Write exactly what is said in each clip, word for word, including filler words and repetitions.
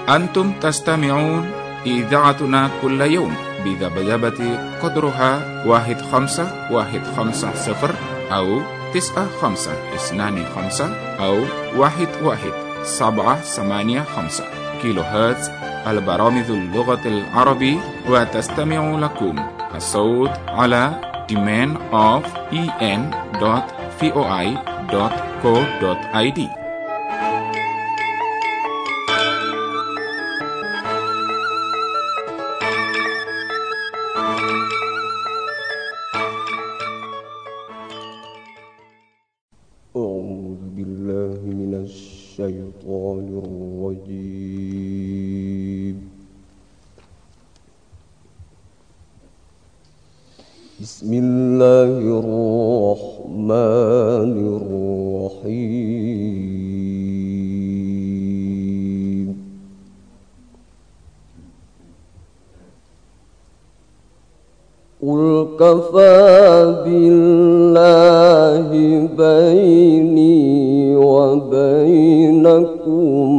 أنتم تستمعون إذاعتنا كل يوم بذبذبة قدرها واحد خمسة واحد خمسة صفر أو تسعة خمسة اثنان خمسة أو واحد واحد سبعة ثمانية خمسة كيلو هرتز البرامج اللغة العربية. وتستمع لكم الصوت على demand of en dot voi dot co dot id. أعوذ بالله من الشيطان الرجيم. بسم الله الرحمن الرحيم. قل كفى بالله بيني وبينكم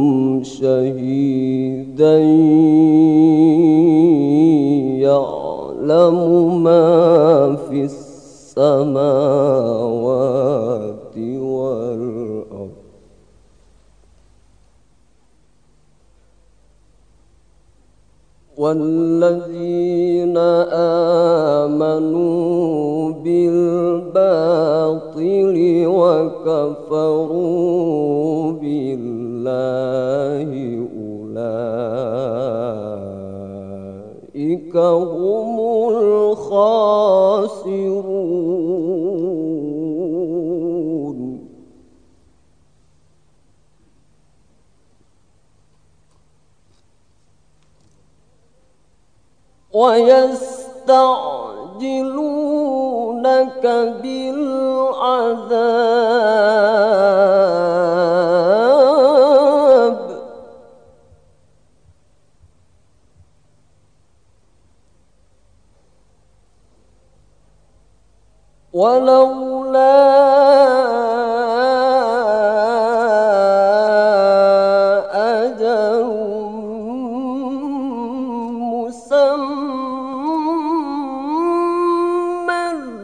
شهيدا يعلم ما في السماوات والأرض والذين آمنوا بالباطل وكفروا بالله أولئك هم الخاسرون. ويستعجلونك بالعذاب ولولا أجل مسمى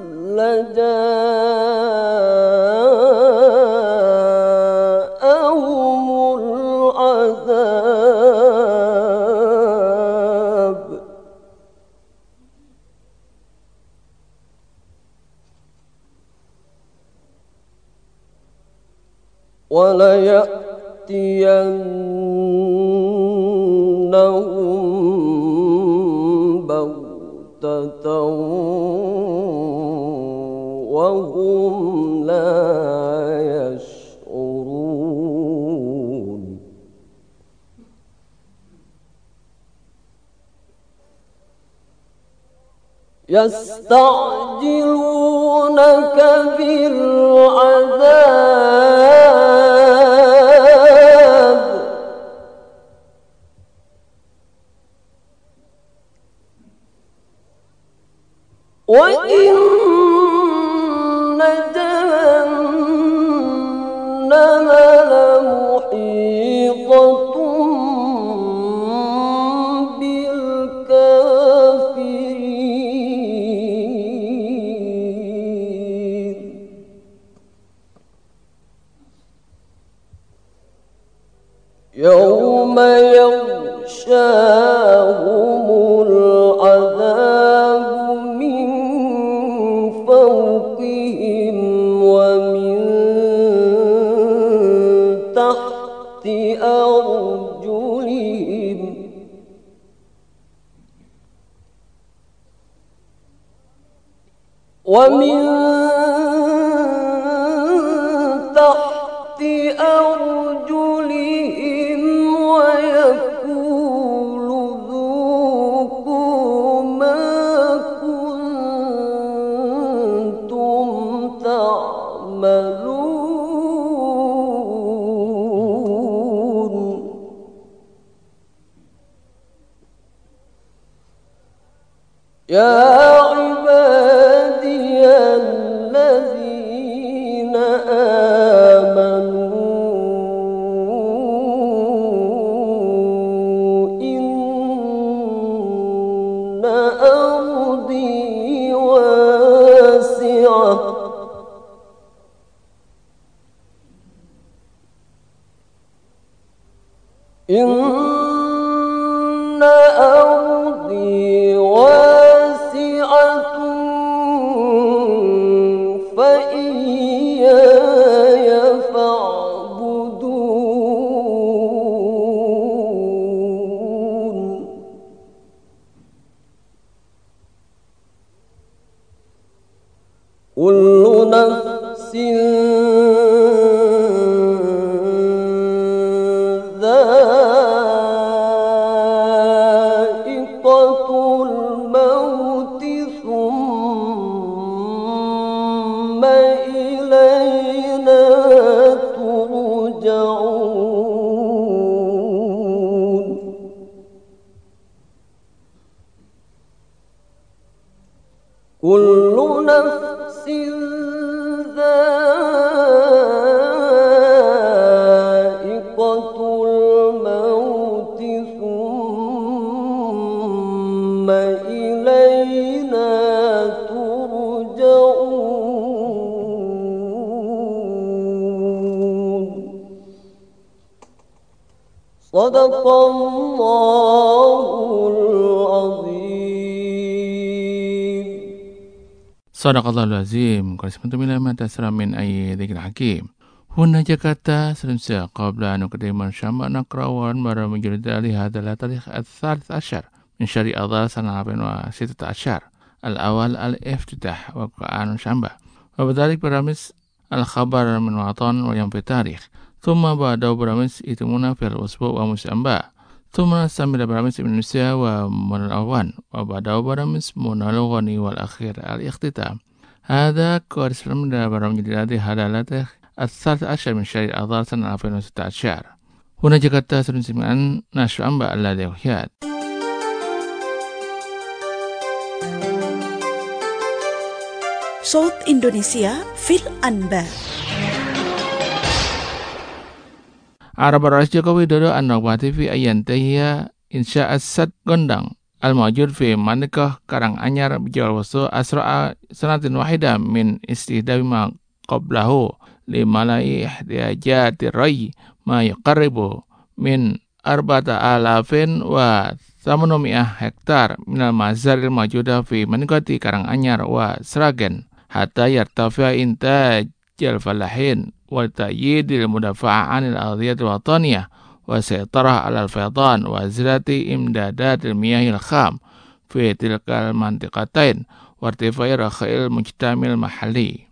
لجاءهم العذاب وليأتينهم بغتة وهم لا يشعرون. يستعجلونك بالعذاب وإن جهنم لمحيطة بالكافرين. يوم يغشاهم العذاب من فوقهم ومن تحت أرجلهم ومن تحت أرجلهم ويقول ذوقوا ما كنتم تعملون. يا عبادي الذين آمنوا إن أرضي واسعة فإياي فاعبدون كل نفس ذائقة الموت ثم إلينا ترجعون كل نفس ذائقة الموت ثم إلينا ترجعون صدق الله العظيم. Sadaqallahul azim. Qul matasra min ayyi dzikril hakim. Huna Jakarta Serensia qabla an nuqaddimu syama naqrawan bara menjadi dari hadzal tarikh al-tsalits asyar min syari adhar sana wa sittata asyar. Al-awal al-iftitah wa Qur'an syamba. Wa bidhalik baramis al-khabar min watan wa yang fi tarikh. Thumma ba'da baramis itumuna fil usbu' wa musamba. Thumma samira baramis Indonesia wa munalawan wa ba'da baramis munalaghani wal akhir al-ikhtitam. Hada qadislam da baram menjadi dari hadalatih الثالث عشر من شهر آذار سنة ألفين وستة عشر. هنا جاكرتا سنسمعن نشر أنباء الذي وحيات. صوت إندونيسيا في الأنباء. Arab Rais Joko Widodo an-Nawati fi ayantahiya insya asad gondang al-mawjud fi Manikah Karanganyar bijawal wasu asra'a sanatin wahida min istihdabi ma qablahu limalai ihtiyajati rai ma yuqarribu min arba'ata alafin wa thamanumiyah hektar minal mazaril mawjuda fi Manikati Karanganyar wa Sragen hatta yartafi'a intajal falahin wa ta'yidil mudafa'anil ardhiyati wataniyah wa saytarah alal faydan wa zirati imdadatil miyahil kham fi tilkal mantiqatain wa irtifai rakhail mujtamil mahalli.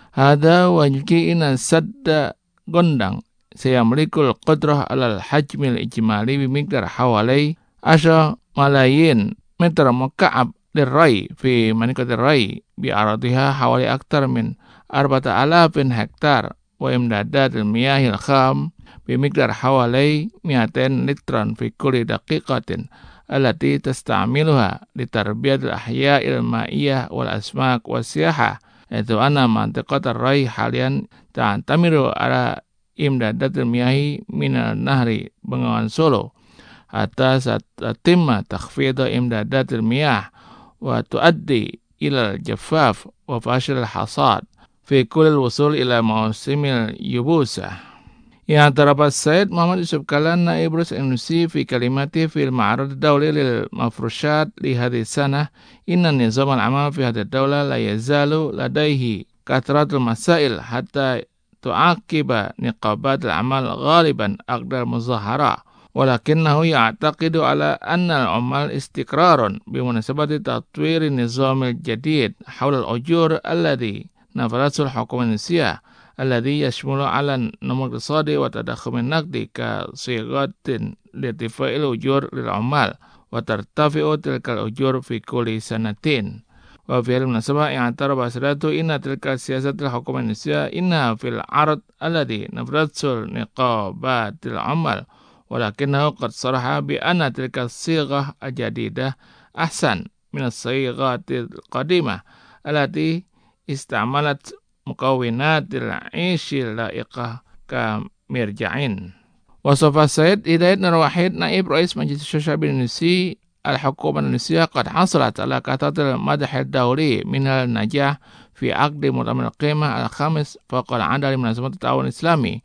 Hada wajki ina sadda gondang sayamlikul qudrah alal hajmil ijmali bimikdar hawalai asha malayin meter muka'ab lirrai fi manikatir rai bi aradiha hawali aktar min arba'ata alafin hektar wa imdadatil miyahil kham bimikdar hawalai mi'atain litran fi kulli daqiqatin allati tasta'miluha litarbiyatil ahya'il ma'iyah wal asmak wasiyahah. Itu anna mantiqatar rai halian ta'tamiru ala imdadatil miyahi minal nahri Bengawan Solo hatta satimma takhfidha imdadatil miyah wa tuaddi ilal jaffaf wa fashil hasad fi kulli wusul ila mausimil yubusah. Yang terdapat Said Muhammad Yusuf Kalan Naib Rus Indonesia fi kalimati fil ma'arad dawli lil mafrushat li hadhihi sanah inna nizam al-amal fi hadhihi dawla la yazalu ladaihi kathratul masail hatta tu'aqiba niqabat al-amal ghaliban aqdar muzahara walakinnahu ya'taqidu ala anna al-amal istiqrarun bimunasabati tatwir nizam al-jadid hawla al-ujur alladhi nafaratul hukum Indonesia alladhi yashmulu ala nomor iqtisadi wa tadakhum an-naqdi ka sighatin litifa'il ujur lil amal wa tartafi'u tilkal ujur fi kulli sanatin wa fi al-munasabah i'tara basratu inna tilkal siyasatil hukum Indonesia inna fil arad alladhi nafratsul niqabatil amal walakinahu qad saraha bi anna tilkal sighah ajadidah ahsan min as-sighatil qadimah allati istamalat mukawinatil ishil la'iqah ka mirja'in. Wasofa Said Hidayat Nur Wahid Naib Rais Majlis Syusyab Indonesia Al-Hukumah Indonesia qad hasalat ala katatil madahil dawli minal najah fi aqdi mu'tamar qimah al-khamis faqal adali munasabat ta'awun islami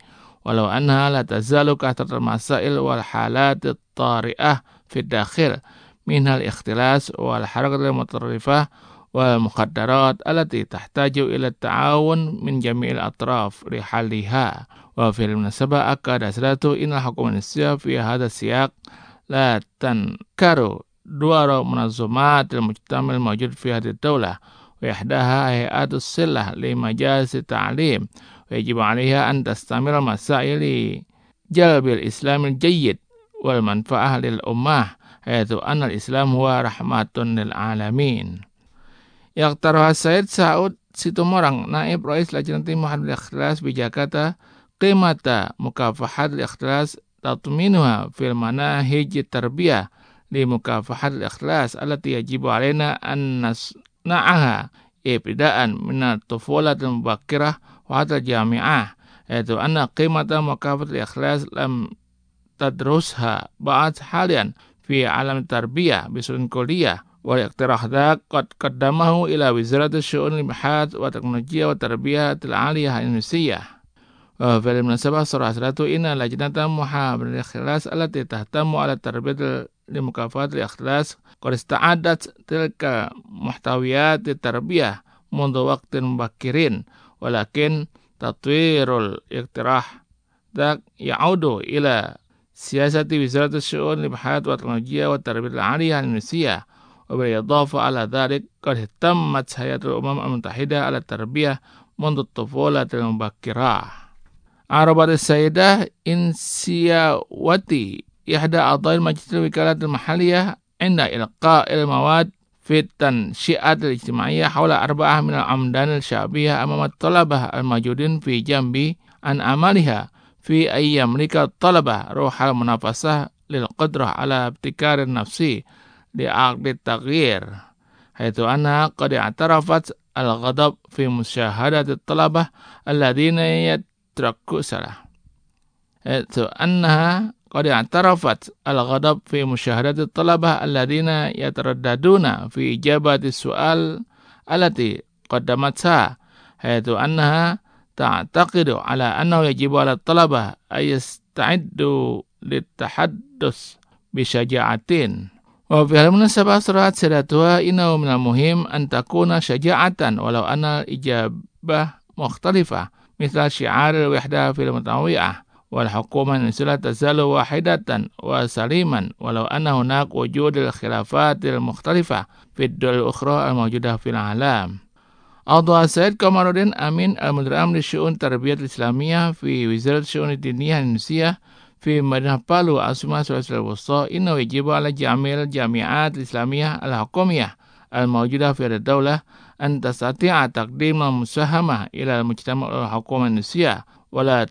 walau anha la tazalu kahtatal masail wal halat at-tari'ah fi dakhil minhal ikhtilas wal harakatil mutarrifah wal muqaddarat allati tahtaju ila ta'awun min jami'il atraf li haliha. Wa fil munasabah akada sadatu inal hukum Indonesia fi hadha siyaq la tankaru duara munazzamat al-mujtama'il mawjud fi hadhihi ad-daulah wa ihdaha hay'atus silah li majalis ta'lim wa yajibu 'alayha an tastamir al-masail li jalbil islamil jayyid wal manfa'ah lil ummah haythu anna al-islam huwa rahmatun lil alamin. Yaqtaruha Said Saud Situmorang, Naib Rais Lajnati Muhammadiyah Ikhlas bi Jakarta, qimata mukafahat al-ikhlas tatminuha fil manahij tarbiyah li mukafahat al-ikhlas allati yajibu alaina an nasna'aha ibtida'an min at-tufulat al-mubakkirah wa hatta jami'ah, yaitu anna qimata mukafahat al-ikhlas lam tadrusha ba'd halian fi alam tarbiyah bisun kulliyah wal iqtirah dak qad qaddamahu ila Wizarati Syu'unil Ibhath wa Teknologi wa Tarbiyatil 'Aliyah Indonesia. Wa fil munasabah surah satu inna lajnata muhammadiyah ikhlas allati tahtamu ala tarbiyatil limukafatil ikhlas qad ista'adat tilka muhtawiyat tarbiyah mundu waqtin mubakkirin walakin tatwirul iqtirah dak ya'udu ila siyasati Wizarati Syu'unil Ibhath wa Teknologi wa Tarbiyatil 'Aliyah Indonesia. وبالإضافة على ذلك قد اهتمت هيئة الأمم المتحدة على التربية منذ الطفولة المبكرة. عربت السيدة إنسياوتي إحدى أعضاء مجلس الوكالات المحلية عند إلقاء المواد في التنشئة الاجتماعية حول أربعة من العمدان الشعبية أمام الطلبة الموجودين في جنبي عن عملها في أن يملك الطلبة روح المنافسة للقدرة على ابتكار النفسي لعقد التغيير، حيث أنها قد اعترفت الغضب في مشاهدة الطلبة الذين يتركوا سلا حيث أنها قد اعترفت الغضب في مشاهدة الطلبة الذين يترددون في إجابة السؤال التي قدمتها، حيث أنها تعتقد على أنه يجب على الطلبة أن يستعدوا للتحدث بشجاعة. وفي المناسبة صرحت سيداتها إنه من المهم أن تكون شجاعة ولو أن الإجابة مختلفة مثل شعار الوحدة في المتنوعة والحكومة الإنسانية لا تزال واحدة وسليما ولو أن هناك وجود الخلافات المختلفة في الدول الأخرى الموجودة في العالم. أوضح السيد كمالودين أمين المدير العام للشؤون التربية الإسلامية في وزارة الشؤون الدينية الإندونيسية في مدينة بالو عاصمة سلاسل الوسطى إنه يجب على جميع الجامعات الإسلامية الحكومية الموجودة في الدولة أن تستطيع تقديم المساهمة إلى المجتمع والحكومة الإندونيسية ولا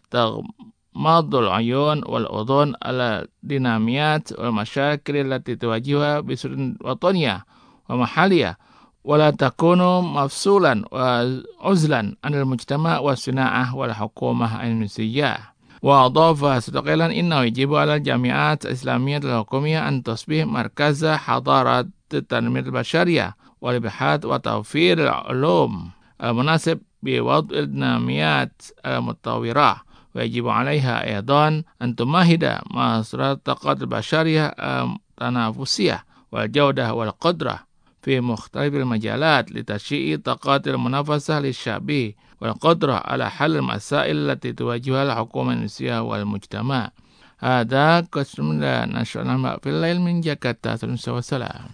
تغمض العيون والأذن على الديناميات والمشاكل التي تواجهها بصورة وطنية ومحلية ولا تكون مفصولا وعزلا عن المجتمع والصناعة والحكومة الإندونيسية. وأضاف مستقلا إنه يجب على الجامعات الإسلامية الحكومية أن تصبح مركز حضارة التنمية البشرية والبحث وتوفير العلوم المناسب بوضع الديناميات المتطورة، ويجب عليها أيضا أن تمهد مصادر الطاقة البشرية التنافسية والجودة والقدرة في مختلف المجالات لتشييع طاقات المنافسة للشعب والقدرة على حل المسائل التي تواجهها الحكومة الإندونيسية والمجتمع. هذا قسم نشرنا في الليل من جاكرتا. والسلام.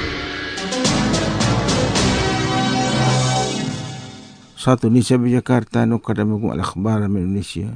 Satu Indonesia di Jakarta nukadamukum al-akhbar min Indonesia.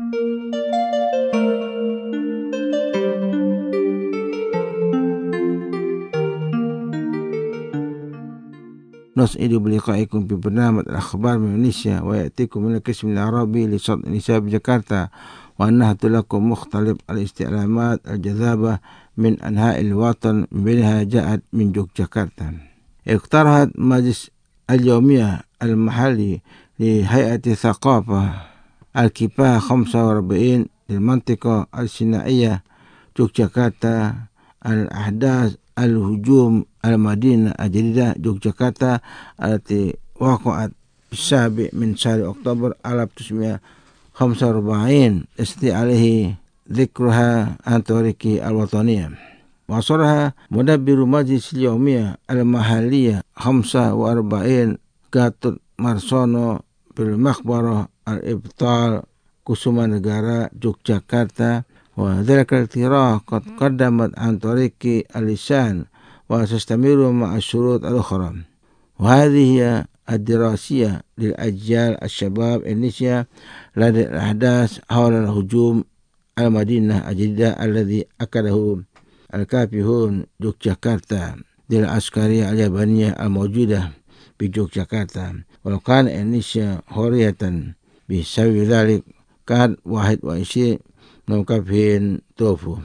نسعد بلقائكم في برنامج الأخبار من إندونيسيا ويأتيكم من القسم العربي لصوت إندونيسيا بجاكرتا وأنهت لكم مختلف الاستعلامات الجذابة من أنحاء الوطن من بينها جاءت من يوغياكرتا. اقترحت مجلس اليومية المحلي لهيئة الثقافة الكفاءة خمسة وأربعين للمنطقة الصناعية يوغياكرتا الأحداث الهجوم المدينة الجديدة يوغياكرتا التي وقعت في السابع من شهر أكتوبر ألف وتسعمائة خمسة وأربعين استي عليه ذكرها عن طريق الوطنية. وصلها مدبر مجلس اليومية المحلية خمسة وأربعين Gatot Marsono بالمقبرة الإبطال Kusumanegara Yogyakarta. وذلك الاقتراح قد قدمت عن طريق اللسان وتستمر مع الشروط الأخرى. وهذه هي الدراسية للأجيال الشباب إندونيسيا لدى الأحداث حول الهجوم المدينة الجديدة الذي أكده الكافحون يوغياكارتا للعسكرية اليابانية الموجودة بيوغياكارتا. ولو كان إندونيسيا حرية بسبب ذلك كان واحد وعشرين مكافحين توفوا.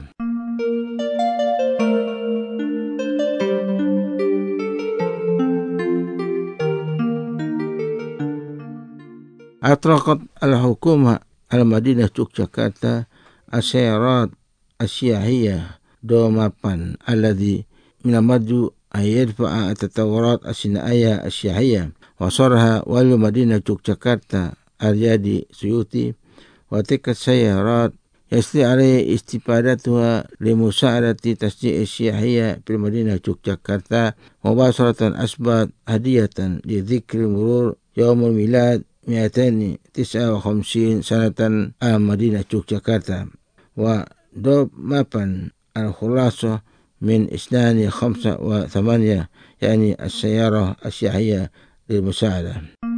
أطلقت الحكومة المدينة يوغياكارتا السيارات السياحية دومابان الذي من المرجو أن يدفع التطورات الصناعية السياحية. وصرها والي مدينة يوغياكارتا الرياضي سيوطي. وتلك السيارات يستطيع عليه استفادتها لمساعدة تشجيع السياحية في مدينة يوغياكارتا. مباشرة أصبحت هدية لذكر مرور يوم الميلاد مئتين وتسعة وخمسين سنة على مدينة يوغياكارتا. ودوب مابان الخلاصة من اثنان خمسة وثمانية يعني السيارة السياحية للمساعدة.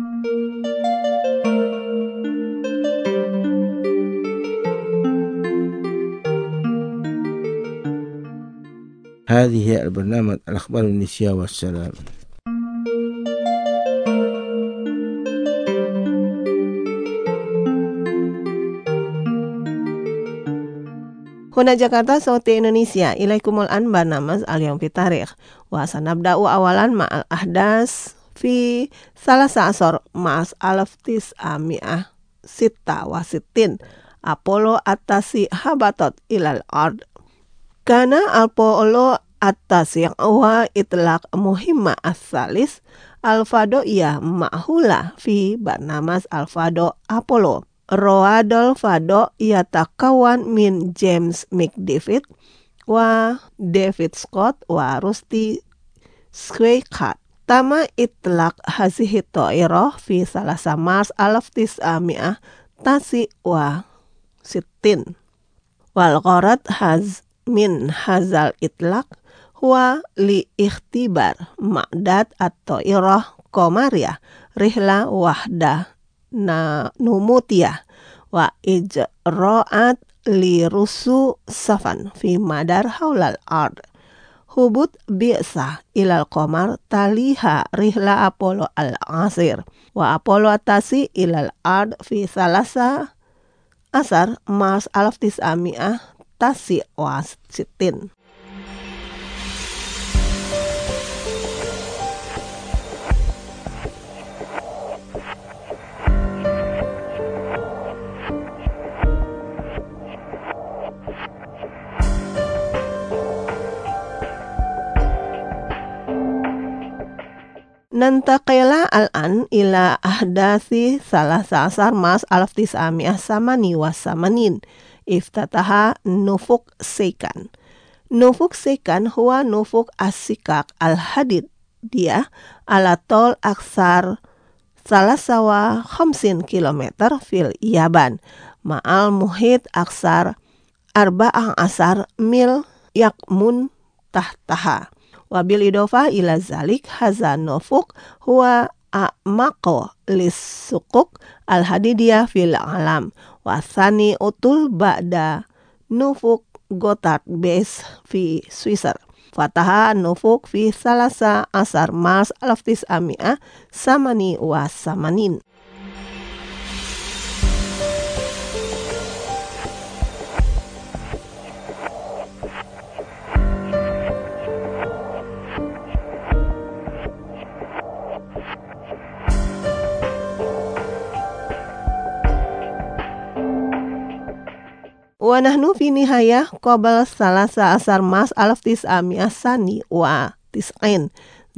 هذه هي البرنامج الأخبار الإندونيسية والسلام. Huna Jakarta Sauti Indonesia. Ilaikumul anbar namas al-yawm fi tarikh. Wa sanabda'u awalan ma'al ahdas fi salasa asor ma'as alaftis ami'ah sita wa sitin. Apollo atasi habatot ilal ard. Kana Apollo atasi wa itlaq muhimma as-salis al-fado'iyah ma'hula fi barnamas al-fado Apollo. Roadol Fado yatakawan min James McDavid wa David Scott wa Rusty Schweikat. Tama itlaq hazihi ta'irah fi salasa mars alaf tis'ami'ah tasi wa sittin. Wal gharad haz min hazal itlaq huwa li ikhtibar ma'dad at-ta'irah qamariyah rihla wahdah na numutiyah wa ijra'at li rusu safan fi madar haulal ard. Hubut bi'sah ilal qamar taliha rihla Apollo al-asir wa Apollo atasi ilal ard fi salasa asar mars alaf tis'ami'ah tasi wa sittin. Nantaqila al-an ila ahdasi salah sasar mas alaf tis'ami'ah samani wa samanin. Iftataha nufuk sekan. Nufuk sekan huwa nufuk asikak al-hadid. Dia ala tol aksar salah sawa khamsin kilometer fil Yaban. Ma'al muhid aksar arba'ah asar mil yakmun tahtaha. Wabil idofa ila zalik hazan nufuk huwa a'maqo lis-suquk al-hadidiyah fil alam. Wasani utul ba'da nufuk Gotthard base fi Swisser. Fataha nufuk fi salasa asar mars alaf tis'ami'ah samani wa samanin. Wa nahnu fi nihayah qabal salasa asar mas alaf tis'ami'ah sani wa tis'in.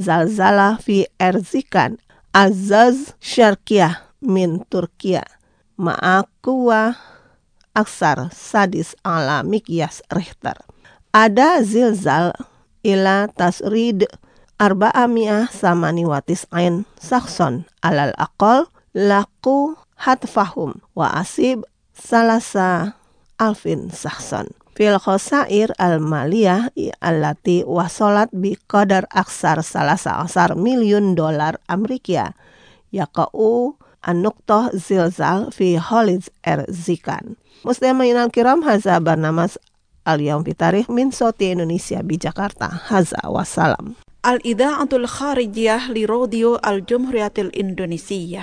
Zalzala fi Erzikan Azaz Syarkiyah min Turkiya. ma'akwa aksar sadis ala mikyas Richter. Ada zilzal ila tasrid arba'amiyah samani watis ain sakson alal aqol laku hatfahum wa asib salasa alfin sakson. Fil khosair al-maliyah allati wasolat bi qadar aksar salasa asar milyun dolar Amerika yaqa'u an-nuqtah zilzal fi Khalid Erzikan. Muslimin al-kiram, haza barnamas al-yawm fi tarikh min Soti Indonesia di Jakarta. Haza wassalam. Al-Idha'atul Kharijiyah li Radio Al-Jumhuriyatil Indonesia.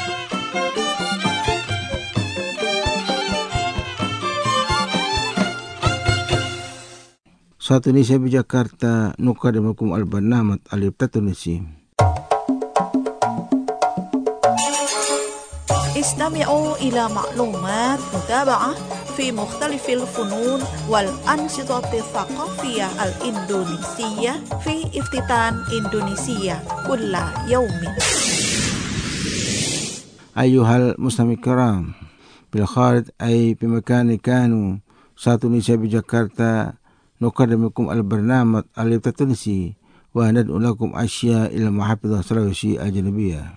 Satu Indonesia di Jakarta, Nukadamukum al-Barnamat al-Ibtatunisi. استمعوا إلى معلومات متابعة في مختلف الفنون والأنشطة الثقافية الإندونيسية في افتتان إندونيسيا كل يوم. أيها المستمعين الكرام، بالخارج أي بمكان كانوا satu Indonesia di Jakarta نقدمكم البرنامج التونسي وندعو لكم أشياء إلى محافظة سلوسي الجنوبية.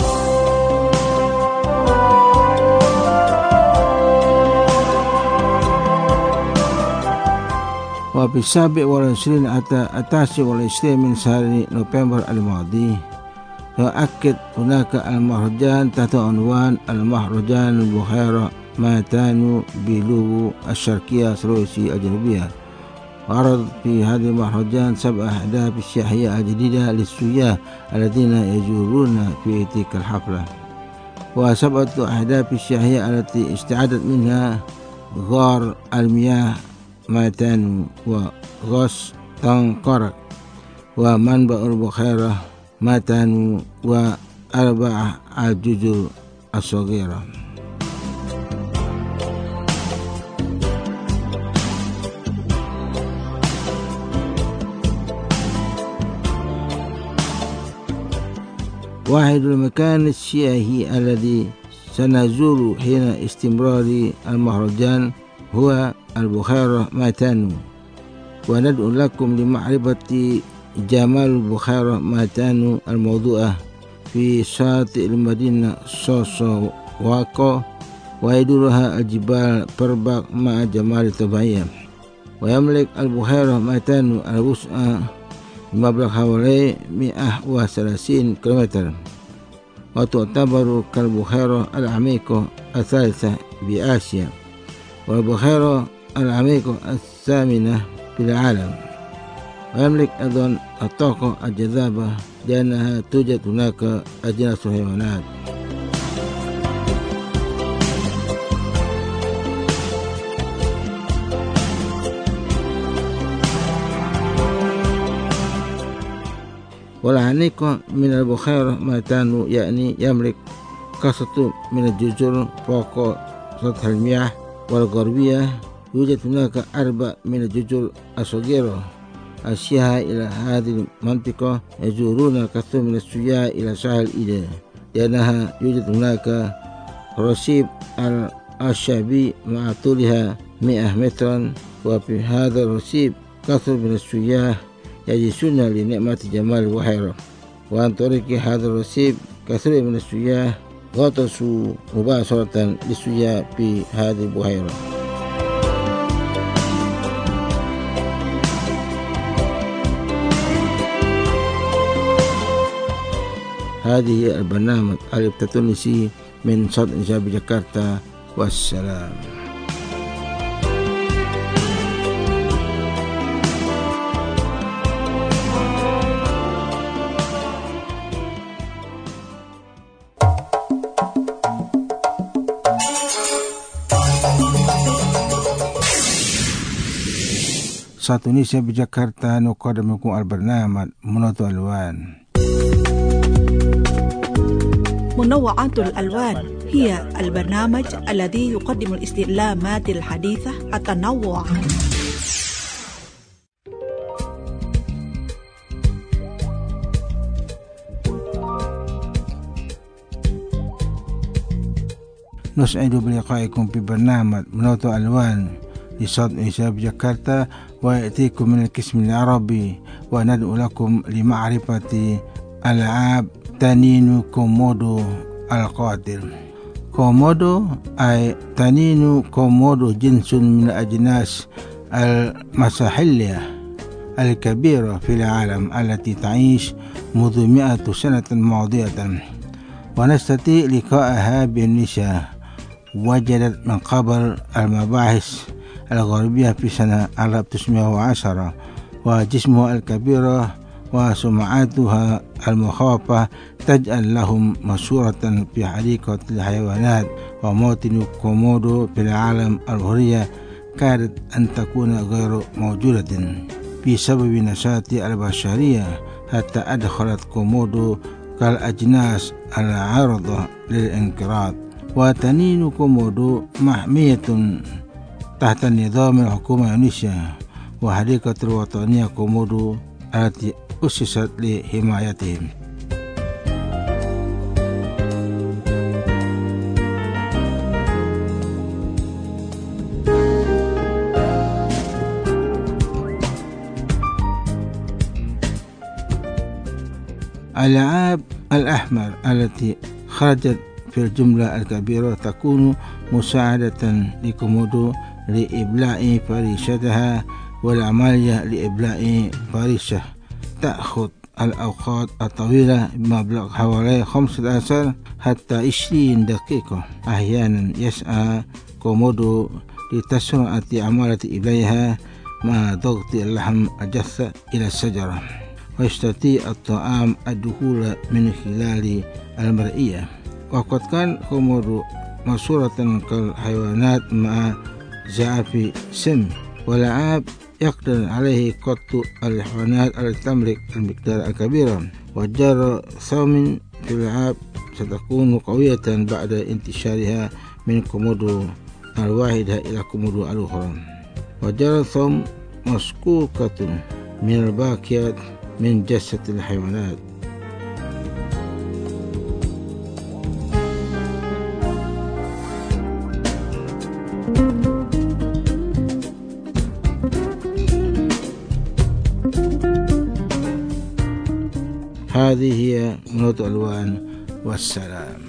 وفي السابع والعشرين حتى التاسع والعشرين من شهر نوفمبر الماضي تؤكد هناك المهرجان تحت عنوان المهرجان البحيرة ماتانو بلوبو الشرقية سلوسي الجنوبية. وعرض في هذه المهرجان سبع أهداف سياحية جديدة للسياح الذين يزورون في تلك الحفلة. وسبعة أهداف سياحية التي استعدت منها غار المياه ماتانو وغوص تنقرق ومنبع البحيرة ماتانو وأربع الجزر الصغيرة. واحد المكان السياحي الذي سنزور حين استمرار المهرجان هو البحيرة ماتانو، وندعو لكم لمعرفة جمال البحيرة ماتانو الموضوعة في شاطئ المدينة سوسو واكو، ويدورها الجبال بربق مع جمال الطبيعية. ويملك البحيرة ماتانو الوسع بمبلغ حوالي مئة وثلاثين كيلومتر، وتعتبر كالبحيرة العميقة الثالثة بآسيا والبحيرة العميقة الثامنة في العالم. ويملك أيضا الطاقة الجذابة لأنها توجد هناك أجناس الحيوانات. والعميق من البحيرة ماتانو يعني يملك كثرة من الجزر فوق سطح المياه، والغربية يوجد هناك أربع من الجزر الصغيرة. السياح إلى هذه المنطقة يزورون كثير من السياح إلى ساحل إيدن لأنها يوجد هناك رصيف الشعبي مع طولها مئة مترا، وفي هذا الرصيف كثير من السياح يجلسون لنعمة جمال البحيرة. وعن طريق هذا الرصيف كثير من السياح غطسوا مباشرة للسياح في هذه البحيرة. هذه البرنامج التونسي من صوت إنشاء بجاكرتا، والسلام. Satu Indonesia di Jakarta نقدمكم البرنامج منوعات الألوان. منوعات الألوان هي البرنامج الذي يقدم الاستعلامات الحديثة التنوع. نسعد بلقائكم في برنامج منوط ألوان لصوت إنشاء جاكرتا، ويأتيكم من القسم العربي، وندعو لكم لمعرفة ألعاب تنين كومودو القادر. كومودو أي تنين كومودو جنس من الأجناس المساحلية الكبيرة في العالم التي تعيش منذ مئة سنة ماضية، ونستطيع لقائها بالنساء. وجدت من قبل المباحث الغربية في سنة ألف وتسعمائة وعشرة، وجسمها الكبير وسمعتها المخافة تجعل لهم مشهورة في حديقة الحيوانات. وموطن كومودو في العالم الحرية كادت أن تكون غير موجودة بسبب نشاط البشرية، حتى أدخلت كومودو كالأجناس العارضة للانقراض. وتنين كومودو محمية تحت نظام الحكومة الإندونيسية، وحديقة الوطنية كومودو التي أسست لحمايتهم. الألعاب الأحمر التي خرجت في الجملة الكبيرة تكون مساعدة لكومودو لإبلاء فريشتها، والعملية لإبلاء فريشة تأخذ الأوقات الطويلة بمبلغ حوالي خمسة عشر حتى عشرين دقيقة. أحيانا يسعى كومودو لتسرعة عملية إبلائها مع ضغط اللحم الجثة إلى الشجرة، ويستطيع الطعام الدخول من خلال المرئية. وقد كان كومودو مشهورة كالحيوانات مع زعاف سم، والألعاب يقدر عليه قط الحيوانات التي تملك المقدار الكبير. والجراثيم في الألعاب ستكون قوية بعد انتشارها من كومودو الواحدة إلى كومودو الأخرى. والجراثيم مسكوكة من الباقيات من جثة الحيوانات. هذه هي منوط ألوان، والسلام.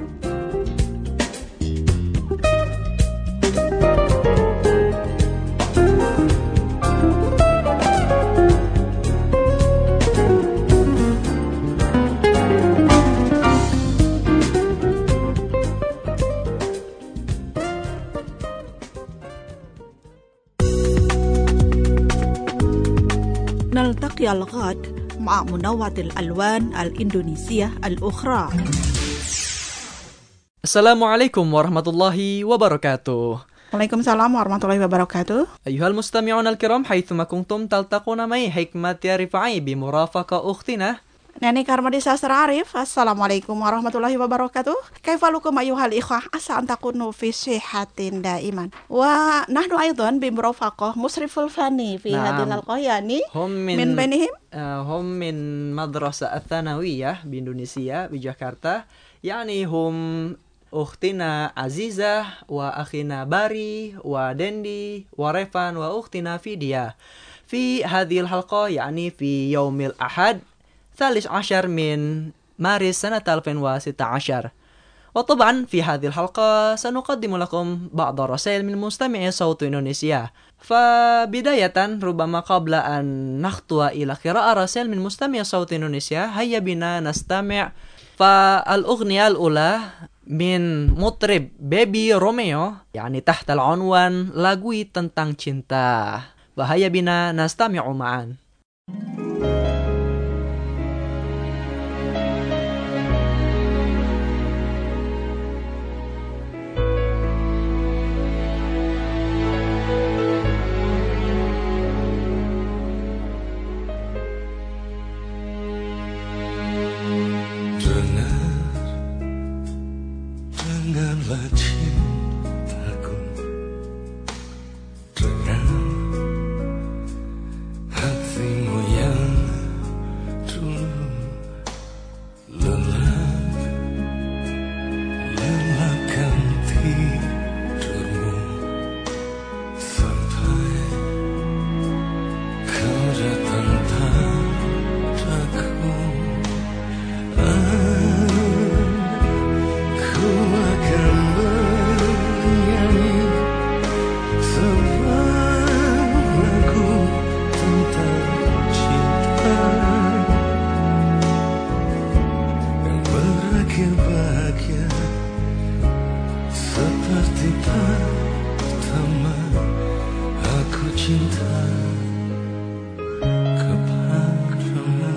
نلتقي الغد مع منوعة الألوان الإندونيسية الأخرى. السلام عليكم ورحمة الله وبركاته. Waalaikumsalam warahmatullahi wabarakatuh. أيها المستمعون الكرام حيثما كنتم تلتقون معي حكمة رفاعي بمرافقة أختنا Nani Karmadi Sastra Arif. Assalamualaikum warahmatullahi wabarakatuh. Kaifalukum ayyuhal ikhwah, asa an takunu fi sihatin daiman. Wa nahnu aidan bi murafaqah musriful fani fi hadhil alqayani min bainihim هم من مدرسة الثانوية بإندونيسيا بجاكرتا، يعني هم أختنا عزيزة وأخينا باري ودندي وريفان وأختنا فيديا في هذه الحلقة، يعني في يوم الأحد الثالث عشر من مارس سنة ألفين وستة عشر. وطبعا في هذه الحلقة سنقدم لكم بعض الرسائل من مستمعي صوت إندونيسيا. فبداية ربما قبل أن نخطو إلى قراءة رسائل من مستمعي صوت إندونيسيا، هيا بنا نستمع. فالأغنية الأولى من مطرب بيبي روميو، يعني تحت العنوان Lagu Tentang Cinta. فهيا بنا نستمع معا. Dengarlah cintaku, dengar hati Seperti pertama aku cinta kepadamu.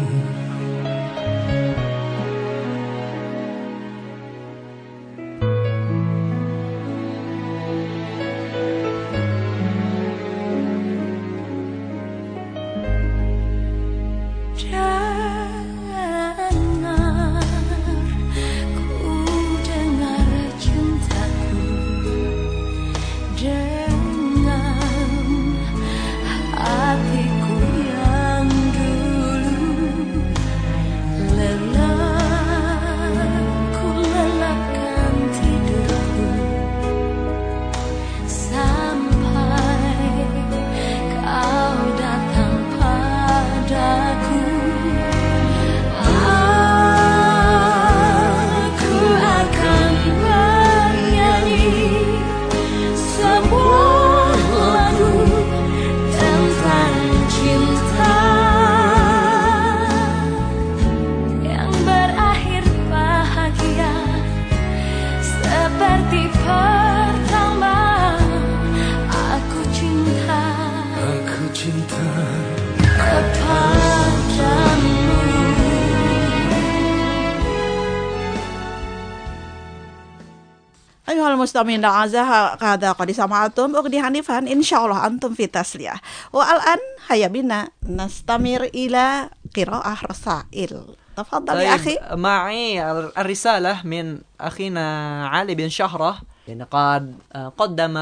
Ayuhal mustami'in azah kada qad sama'tum ugdi hanifan insyaallah antum fi tasliyah. Wa al-an hayya bina nastamir ila qira'ah rasail. تفضل يا أخي. معي الرسالة من أخينا علي بن شهرة، يعني قد قدم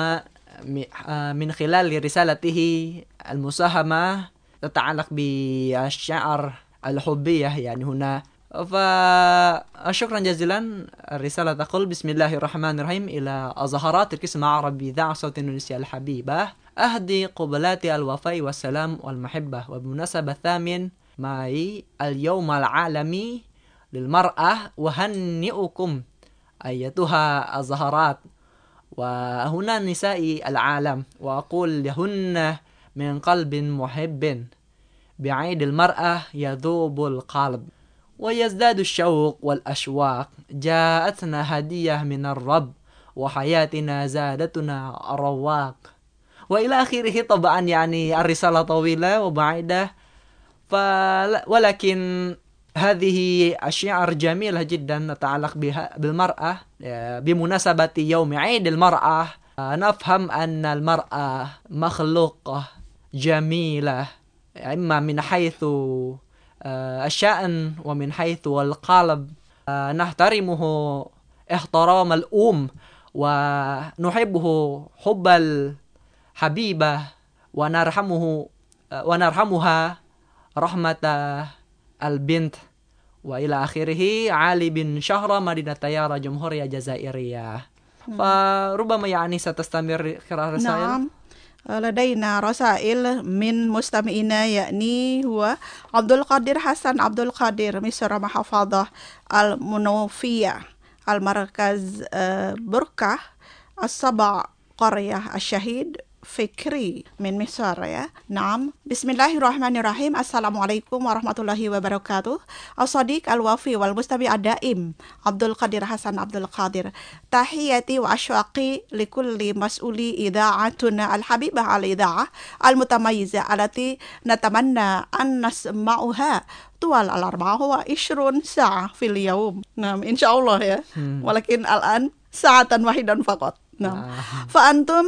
من خلال رسالته المساهمة تتعلق بالشعر الحبية يعني هنا. فشكرا جزيلا. الرسالة تقول: بسم الله الرحمن الرحيم إلى زهرات القسم العربي إذاعة صوت إندونيسيا الحبيبة، أهدي قبلات الوفاء والسلام والمحبة، وبمناسبة الثامن معي اليوم العالمي للمرأة، وهنئكم أيتها الزهرات وهنا نساء العالم، وأقول لهن من قلب محب بعيد المرأة يذوب القلب ويزداد الشوق والأشواق. جاءتنا هدية من الرب وحياتنا زادتنا الرواق، وإلى آخره. طبعا يعني الرسالة طويلة وبعيدة، ولكن هذه الشعر جميلة جدا تتعلق بها بالمرأة بمناسبة يوم عيد المرأة. نفهم أن المرأة مخلوقة جميلة، إما من حيث الشأن ومن حيث القلب. نحترمه احترام الأم ونحبه حب الحبيبة ونرحمه ونرحمها رحمة البنت، وإلى آخره. علي بن شهرة، مدينة طيارة، جمهورية جزائرية. فربما يعني ستستمر قراءة رسائل. نعم، لدينا رسائل من مستمعينا، يعني هو عبد القادر حسن عبد القادر، مصر محافظة المنوفية، المركز بركة، السبع قرية، الشهيد فكري من مصر يا. نعم. بسم الله الرحمن الرحيم. Assalamualaikum warahmatullahi wabarakatuh. As-sadiq al-wafi wal mustabi ad-daim Abdul Qadir Hasan Abdul Qadir. Tahiyati wa ashwaqi likulli mas'uli ida'atuna al-habibah al-ida'ah al-mutamayyizah alati natamanna an nasma'uha tuwal al-arba'ah wa ishrun sa'ah fil yawm. Nah, insyaallah ya. Hmm. Walakin al-an sa'atan wahidan faqat. Nah. Fa antum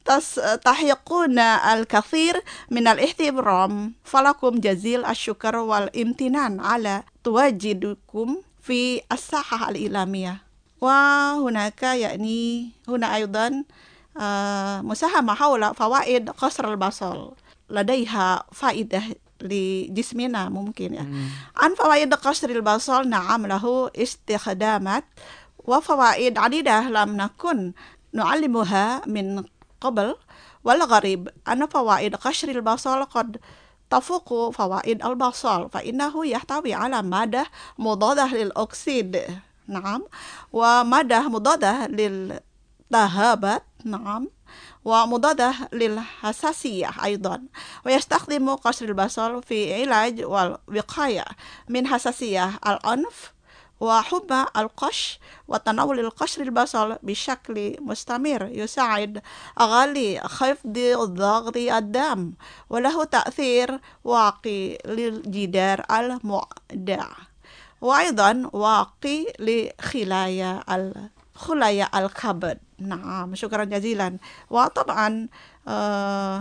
tahiquna al-kathir min al-ihtiram, falakum jazil asyukar wal imtinan ala tuwajidukum fi as-sahah al-ilamiyah. Wa hunaka yakni huna aydan uh, musahama hawla fawaid qasr al-basal. Ladaiha faidah li jismina mungkin ya. Hmm. An fawaid qasr al-basal na'am lahu istikhdamat wa fawaid adidah lam nakun nu'allimuha min قبل والغريب أن فوائد قشر البصل قد تفوق فوائد البصل، فإنه يحتوي على مادة مضادة للأكسيد، نعم، ومادة مضادة للالتهابات، نعم، ومضادة للحساسية أيضا. ويستخدم قشر البصل في علاج والوقاية من حساسية الأنف وحب القش وتناول القشر البصل بشكل مستمر يساعد على خفض ضغط الدم وله تأثير واقي للجدار المعدة وأيضا واقي لخلايا خلايا الكبد. نعم شكرا جزيلا. وطبعا آه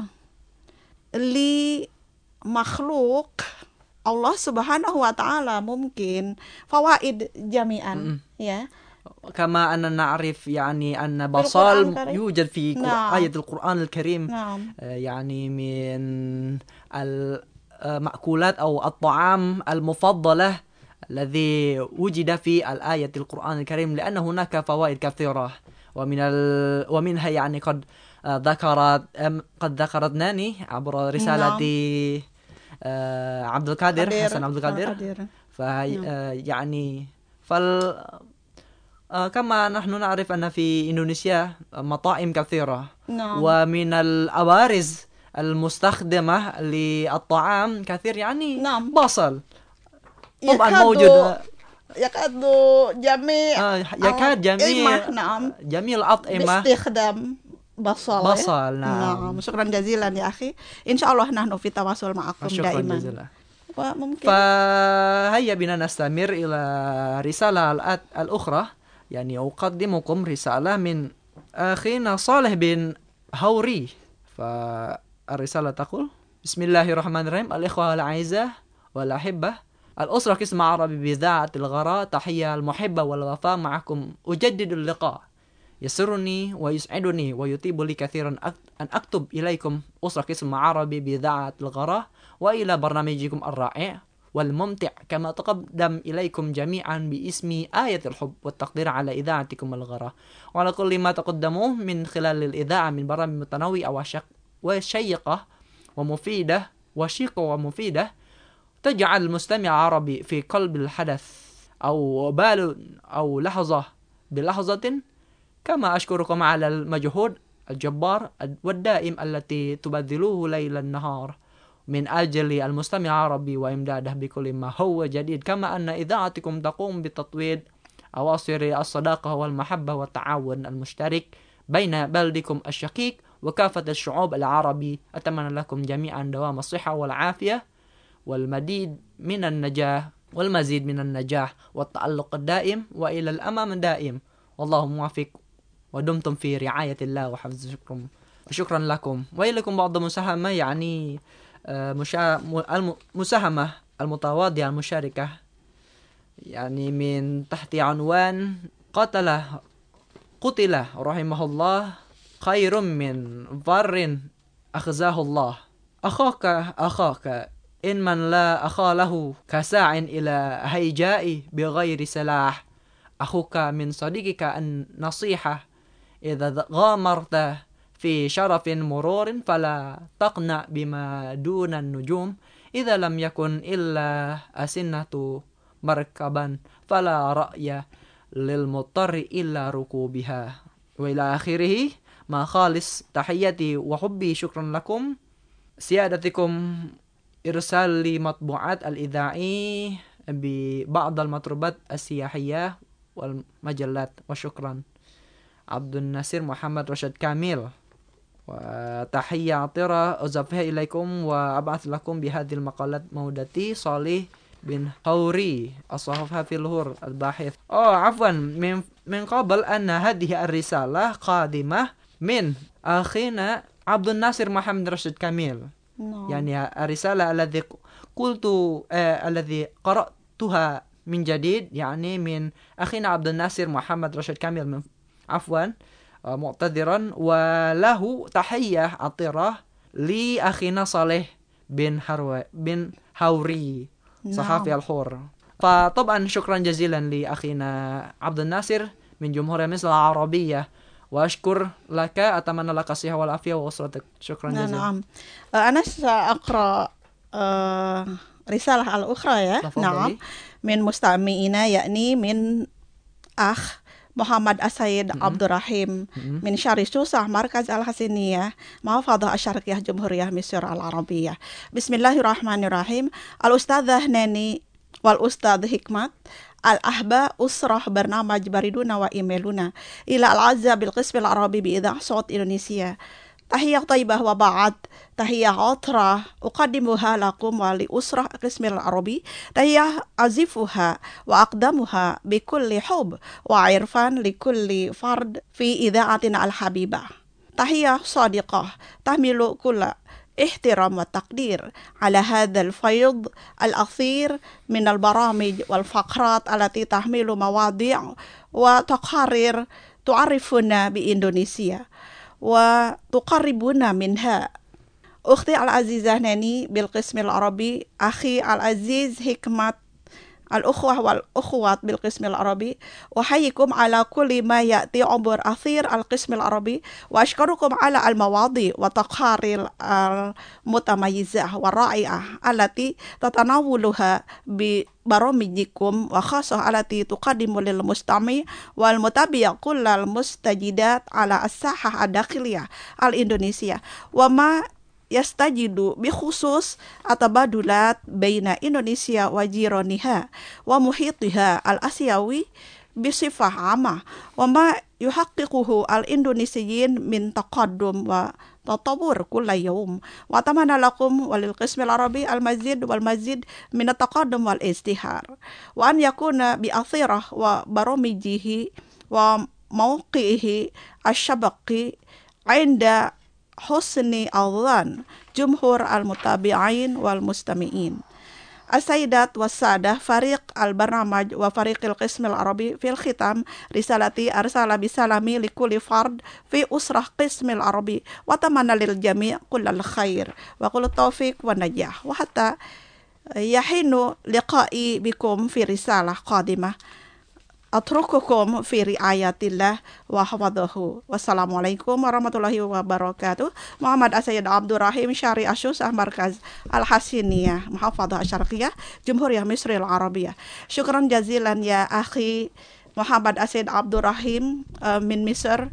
لمخلوق Allah Subhanahu wa taala mungkin fawaid jami'an ya. كما أننا نعرف يعني أن بصل يوجد في نعم. آية القرآن الكريم نعم. يعني من المأكولات أو الطعام المفضلة الذي وجد في الآية القرآن الكريم لأن هناك فوائد كثيرة ومن ال... ومنها يعني قد ذكرت قد ذكرت ناني عبر رسالة نعم. آه عبد القادر حسن عبد القادر فيعني فال آه كما نحن نعرف أن في إندونيسيا مطاعم كثيرة نعم. ومن الأوارز المستخدمة للطعام كثير يعني نعم. بصل طبعا موجود يكاد جميع آه يكاد جميع نعم. جميع الأطعمة باستخدام بصل بصل نعم. نعم شكرا جزيلا يا أخي إن شاء الله نحن في تواصل معكم شكرا دائما جزيلا. وممكن فهيا بنا نستمر إلى رسالة الأخرى يعني أقدمكم رسالة من أخينا صالح بن هوري. فالرسالة تقول بسم الله الرحمن الرحيم. الإخوة الأعزاء والأحبة الأسرة قسم عربي بإذاعة الغراء تحية المحبة والوفاء معكم أجدد اللقاء يسرني ويسعدني ويطيب لي كثيرا أن أكتب إليكم أسرة قسم عربي بإذاعة الغراء وإلى برنامجكم الرائع والممتع كما تقدم إليكم جميعا باسم آية الحب والتقدير على إذاعتكم الغراء وعلى كل ما تقدموه من خلال الإذاعة من برامج متنوعة وشيقة ومفيدة وشيقة ومفيدة تجعل المستمع العربي في قلب الحدث أو بال أو لحظة بلحظة. كما أشكركم على المجهود الجبار والدائم التي تبذلوه ليل النهار من أجل المستمع العربي وإمداده بكل ما هو جديد كما أن إذاعتكم تقوم بتطوير أواصر الصداقة والمحبة والتعاون المشترك بين بلدكم الشقيق وكافة الشعوب العربي. أتمنى لكم جميعا دوام الصحة والعافية والمزيد من النجاح والمزيد من النجاح والتألق الدائم وإلى الأمام الدائم والله موافق ودمتم في رعاية الله وحفظكم وشكرا لكم. وإليكم بعض مساهمة يعني المساهمة المتواضعة المشاركة يعني من تحت عنوان قتل قتل رحمه الله خير من ضر أخزاه الله. أخاك أخاك إن من لا أخا له كساع إلى هيجاء بغير سلاح. أخوك من صديقك النصيحة إذا غامرت في شرف مرور فلا تقنع بما دون النجوم. إذا لم يكن إلا أسنة مركبا فلا رأي للمضطر إلا ركوبها. وإلى آخره. مع خالص تحياتي وحبي شكرا لكم سيادتكم إرسال لي مطبوعات الإذاعي ببعض المطروبات السياحية والمجلات وشكرا. عبد الناصر محمد رشد كامل. وتحية عطرة أضافها إليكم وأبعث لكم بهذه المقالات مودتي صالح بن هوري الصحفي في الهور الباحث. أوه عفوا من من قبل أن هذه الرسالة قادمة من أخينا عبد الناصر محمد رشد كامل. no. يعني الرسالة الذي قلت آه الذي قرأتها من جديد يعني من أخينا عبد الناصر محمد رشد كامل من عفوا آه معتذرا. وله تحية عطرة لأخينا صالح بن هرو بن هوري صحفي no. الحور. فطبعا شكرا جزيلا لأخينا عبد الناصر من جمهورية مصر العربية وأشكر لك. أتمنى لك الصحة والعافية وأسرتك. شكرا جزيلا. نعم أنا سأقرأ رسالة الأخرى يا نعم من مستمعينا يعني من أخ محمد السيد عبد الرحيم من شارع سوسة مركز الحسينية محافظة الشرقية جمهورية مصر العربية. بسم الله الرحمن الرحيم. الأستاذة ناني wal Ustadz Hikmat al-ahba usrah bernamaj bariduna wa emailuna ila al-azza bil qism al-arabi bi idhaa Saud Indonesia. Tahiyah taibah wa ba'd. Tahiyah atrah uqaddimuha lakum wa li usrah qism al-arabi. Tahiyah azifuha wa aqdamuha bi kulli hub wa irfan li kulli fard fi idha'atina al-habibah. Tahiyah sadiqah tahmilu kulla احترام والتقدير على هذا الفيض الأثير من البرامج والفقرات التي تحمل مواضيع وتقارير تعرفنا بإندونيسيا وتقربنا منها. أختي العزيزة ناني بالقسم العربي، أخي العزيز حكمت الأخوة والأخوات بالقسم العربي، أحييكم على كل ما يأتي عبر أثير القسم العربي، وأشكركم على المواضيع والتقارير المتميزة والرائعة التي تتناولها ببرامجكم، وخاصة التي تقدم للمستمع والمتابع كل المستجدات على الساحة الداخلية الإندونيسية، وما yastajidu bikhusus atabadulat baina Indonesia wa jiraniha wa muhitiha al-asyawi bisifah amah wa ma yuhaqqiquhu al-indonesiyin min taqaddum wa tatawur kulla yawm wa tamana lakum walil qismil arabi al-mazid wal mazid min at-taqaddum wal istihar wa an yakuna bi athirah wa baramijihi wa mawqihi asy-syabaqi 'inda husni al-dhan jumhur al-mutabi'in wal-mustami'in. As-sayyidat was-sadah fariq al-barnamaj wa fariqil qism al-arabi fil khitam risalati arsala bisalami likulli fard fi usrah qism al-arabi wa tamanna lil jami' kullal khair wa kullu taufiq wa najah wa hatta yahinu liqa'i bikum fi risalah qadimah. Atrukukum fi riayatillah wa hafadhahu. Wassalamualaikum warahmatullahi wabarakatuh. Muhammad As-Sayyid Abdur Rahim Syari Asyusah Markaz Al-Hasiniyah Muhafadhah Syarqiyah Jumhuriyah Misril Arabiyah. Syukran jazilan ya akhi Muhammad As-Sayyid Abdur Rahim uh, min Misr.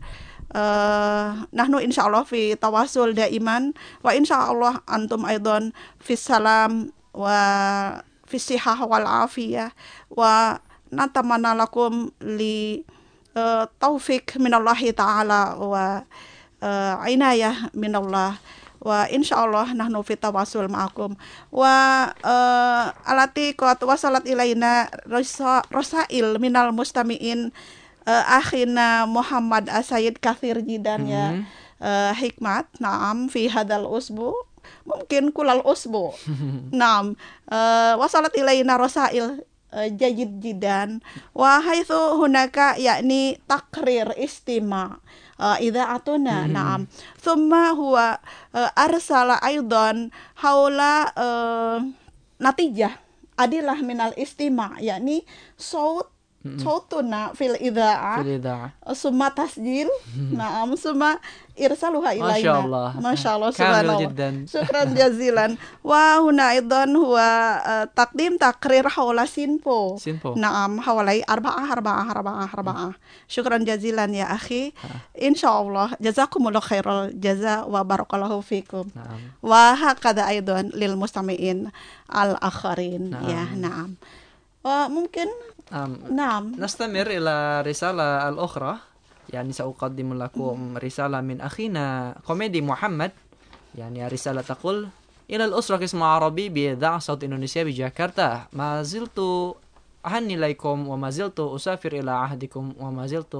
Uh, nahnu insyaallah fi tawasul daiman wa insyaallah antum aidan fi salam wa fi sihah wal afiyah wa natamana lakum li uh, taufik minallahi ta'ala wa uh, inayah minallah wa insyaallah nahnu fi tawasul ma'akum wa uh, alati qad wasalat ilaina rasa, rasail minal mustami'in uh, akhina Muhammad As-Sayyid Kathir Jidan mm-hmm. ya uh, Hikmat na'am fi hadal usbu mungkin kulal usbu na'am uh, wasalat ilaina rasail jayid jidan wa haitsu hunaka yakni takrir istima uh, idha'atuna hmm. na'am thumma huwa uh, arsala aidan haula uh, natijah adilah minal istima yakni saut sautuna fil idha'ah summa tasjil na'am summa irsaluha ilaina masyaallah subhanallah syukran jazilan wa huna aidan huwa uh, taqdim takrir haula sinpo na'am hawalai arba'ah arba'ah arba'ah arba'ah syukran jazilan ya akhi insyaallah jazakumullah khairal jaza wa barakallahu fikum wa hakadha aidan lil mustami'in al akharin ya na'am wa mungkin Um, نعم نستمر إلى رسالة الأخرى يعني سأقدم لكم رسالة من أخينا كوميدي محمد يعني رسالة تقول إلى الأسرة قسم عربي بإذاعة صوت إندونيسيا بجاكرتا ما زلت أهني إليكم وما زلت أسافر إلى عهدكم وما زلت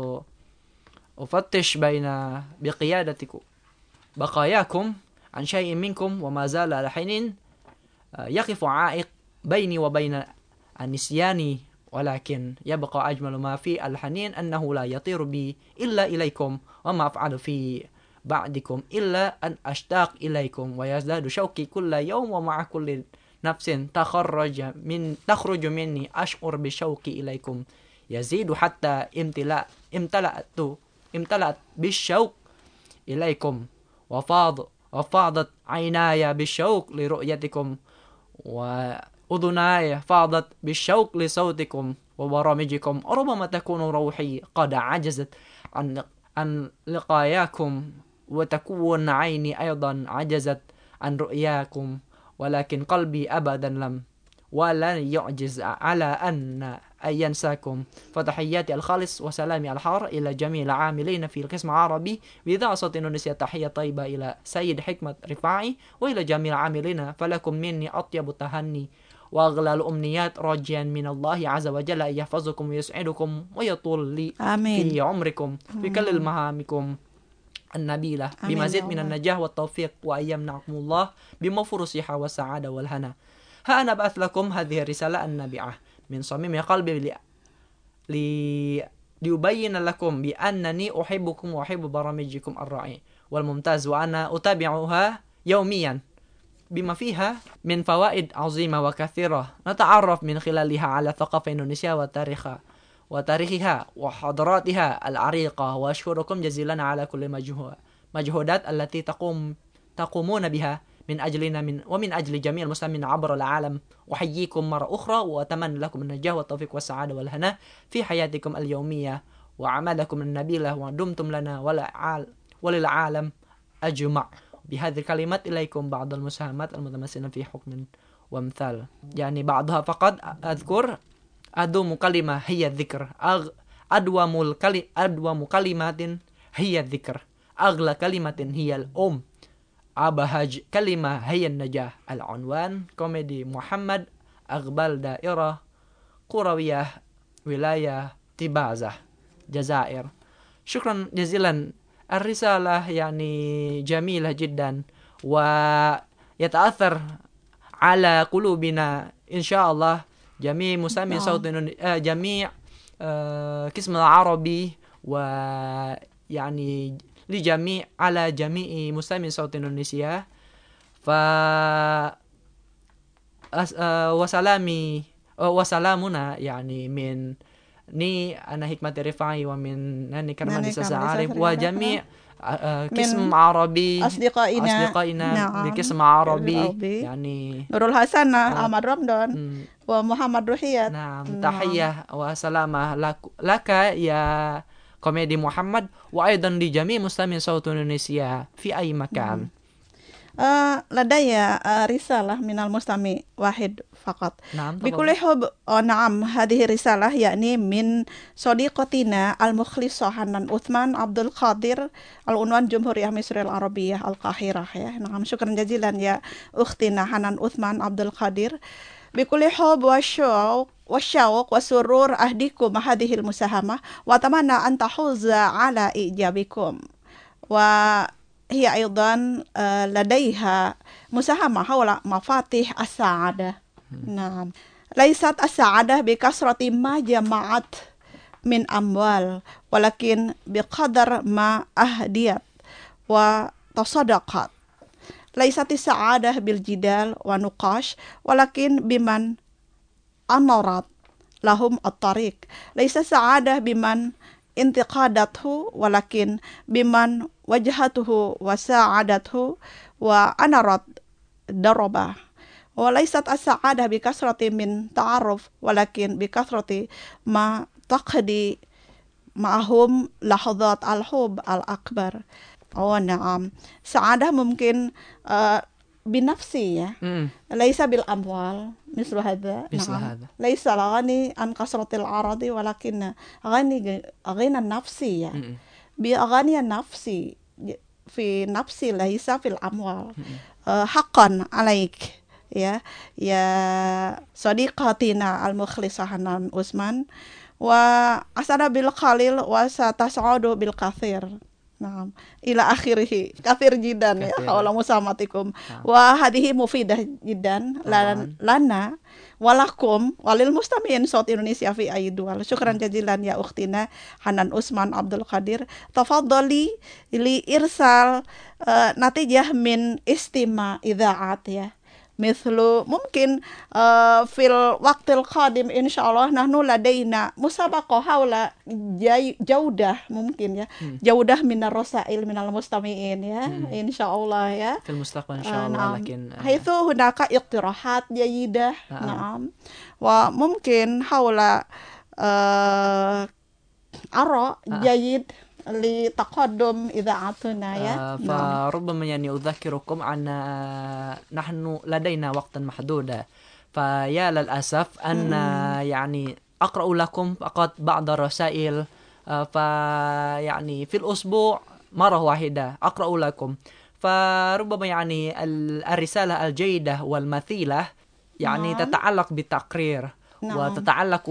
أفتش بين بقيادتكم بقاياكم عن شيء منكم وما زال لحين يقف عائق بيني وبين النسيان ولكن يبقى أجمل ما في الحنين أنه لا يطير بي إلا إليكم وما أفعل في بعدكم إلا أن أشتاق إليكم ويزداد شوقي كل يوم ومع كل نفس تخرج من تخرج مني أشعر بشوقي إليكم يزيد حتى امتلاء امتلأت امتلأت بالشوق إليكم وفاض وفاضت عيناي بالشوق لرؤيتكم و أذناي فاضت بالشوق لصوتكم وبرامجكم وربما تكون روحي قد عجزت عن عن لقاياكم وتكون عيني أيضا عجزت عن رؤياكم ولكن قلبي أبدا لم ولن يعجز على أن أن ينساكم. فتحياتي الخالص وسلامي الحار إلى جميع العاملين في القسم العربي بإذاعة صوت إندونيسيا. تحية طيبة إلى سيد حكمة رفاعي وإلى جميع العاملين. فلكم مني أطيب التهني وأغلى الأمنيات راجيا من الله عز وجل أن يحفظكم ويسعدكم ويطول لي آمين. في عمركم في كل مهامكم النبيلة بمزيد من النجاح والتوفيق وأن يمنعكم الله بموفور الصحة والسعادة والهنا. ها أنا أبعث لكم هذه الرسالة النابعة من صميم قلبي لي... لي... ليبين لكم بأنني أحبكم وأحب برامجكم الرائع والممتاز، وأنا أتابعها يوميا بما فيها من فوائد عظيمة وكثيرة نتعرف من خلالها على ثقافة إندونيسيا وتاريخها وتاريخها وحضاراتها العريقة. وأشكركم جزيلا على كل مجهودات التي تقوم تقومون بها من أجلنا من ومن أجل جميع المسلمين عبر العالم. أحييكم مرة أخرى وأتمنى لكم النجاح والتوفيق والسعادة والهناء في حياتكم اليومية وأعمالكم النبيلة، ودمتم لنا وللعالم أجمع. بهذه الكلمات إليكم بعض المساهمات المتمثلة في حكم وامثال، يعني بعضها فقط أذكر. أدوم كلمة هي الذكر، أغ أدوم الكلمة أدوم كلمات هي الذكر، أغلى كلمة هي الأم، أبهج كلمة هي النجاح. العنوان كوميدي محمد أقبال دائرة قروية ولاية تبازة جزائر. شكرا جزيلا. الرسالة يعني جميلة جدا ويتأثر على قلوبنا إن شاء الله جميع مسامي صوت آه جميع آه قسم العربي، ويعني لجميع على جميع مسامي صوت إندونيسيا. ف آه وسلامي آه وسلامنا يعني من ni أنا حكمة رفاعي ومن ناني كرمان لسا عارف وجميع قسم عربي أصدقائنا أصدقائنا نعم. بقسم عربي العربي. يعني نور الحسن آه. أحمد رمضان ومحمد رحيات. نعم. تحية وسلامة لك, لك يا كوميدي محمد وأيضا لجميع مسلمين صوت إندونيسيا في أي مكان. آه لدي آه رسالة من المستمع واحد فقط. نعم. بكل حب. آه نعم هذه الرسالة يعني من صديقتنا المخلصة حنان عثمان عبد القادر، العنوان جمهورية مصر العربية القاهرة يا. نعم شكرا جزيلا يا أختنا حنان عثمان عبد القادر. بكل حب والشوق والشوق والسرور أهديكم هذه المساهمة وأتمنى أن تحوز على إعجابكم. و هي أيضا لديها مساهمة حول مفاتيح السعادة. نعم. ليست السعادة بكثرة ما جمعت من أموال، ولكن بقدر ما أهديت وتصدقت. ليست السعادة بالجدال ونقاش، ولكن بمن أنارت لهم الطريق. ليست السعادة بمن انتقادته، ولكن بمن وجهته وساعدته وأنارت دربه. وليست السعادة بكثرة من تعرف، ولكن بكثرة ما تقضي معهم لحظات الحب الأكبر. Oh نعم. سعادة ممكن uh, بنفسي ya. Mm. ليس بالأموال مثل هذا. مثل نعم. هذا. ليس الغني عن كثرة العرض، ولكن غني غنى النفسي. Mm. بغنى النفسي في نفسي ليس في الأموال. uh, حقا عليك ya ya صديقتنا المخلصة حنان عثمان، وأسعد بالقليل وستسعد بالكثير. نعم إلى آخره. كثير جدا يا حول مسامتكم. وهذه مفيدة جدا لنا ولكم وللمستمعين صوت إندونيسيا في أي دول. شكرا جزيلا يا أختنا حنان عثمان عبد القادر. تفضلي لإرسال نتيجة من استماع إذاعات ya. مثل ممكن في الوقت القادم إن شاء الله نحن لدينا مسابقة حول جودة ممكن ya جودة من الرسائل من المستمعين ya إن شاء الله ya في المستقبل إن شاء الله. نعم. لكن حيث هناك اقتراحات جيدة. آه. نعم. وممكن حول آراء جيد لتقدم إذاعتنا يا. آه فربما يعني أذكركم أن نحن لدينا وقتا محدودا، فيا للأسف أن يعني أقرأ لكم فقط بعض الرسائل فيعني في الأسبوع مرة واحدة أقرأ لكم فربما يعني الرسالة الجيدة والمثيلة يعني نعم. تتعلق بالتقرير نعم. وتتعلق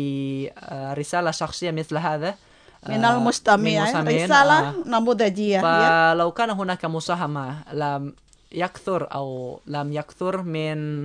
برسالة شخصية مثل هذا من المستمع رسالة نموذجية. فلو كان هناك مساهمة لم يكثر أو لم يكثر من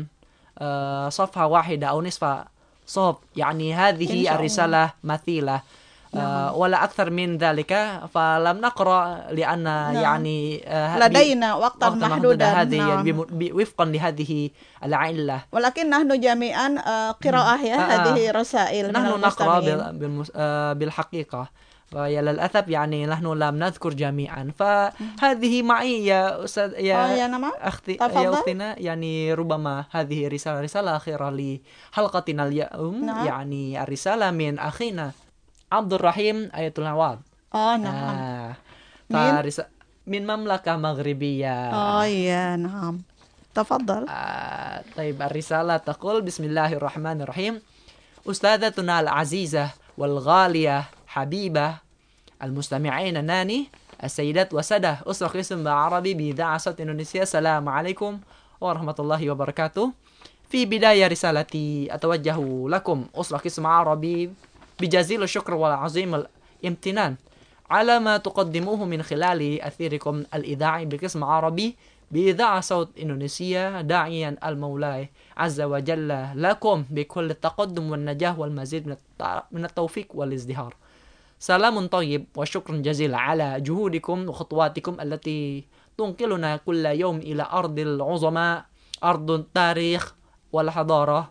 صفحة واحدة أو نصف صف يعني هذه الرسالة مثيلة آه ولا أكثر من ذلك فلم نقرأ لأن نعم. يعني آه لدينا وقتا محدودا هذه نعم. وفقا لهذه العلة ولكن نحن جميعا آه قراءة يا آه هذه رسائل نحن نقرأ بال آه بالحقيقة ويا للأسف يعني نحن لم نذكر جميعا فهذه معي يا أستاذ يا, آه يا نعم. أختي يا أختنا يعني ربما هذه رسالة رسالة أخيرة لحلقتنا اليوم نعم. يعني الرسالة من أخينا عبد الرحيم آية العواد. آه نعم. آه من من مملكة مغربية. آه يا نعم. تفضل. آه طيب الرسالة تقول بسم الله الرحمن الرحيم. أستاذتنا العزيزة والغالية حبيبة المستمعين ناني السيدات والسادة أسرة قسم عربي بإذاعة صوت إندونيسيا السلام عليكم ورحمة الله وبركاته. في بداية رسالتي أتوجه لكم أسرة قسم عربي بجزيل الشكر والعظيم الامتنان على ما تقدموه من خلال أثيركم الإذاعي بقسم عربي بإذاعة صوت إندونيسيا داعيا المولى عز وجل لكم بكل التقدم والنجاح والمزيد من التوفيق والازدهار. سلام طيب وشكر جزيل على جهودكم وخطواتكم التي تنقلنا كل يوم إلى أرض العظماء أرض التاريخ والحضارة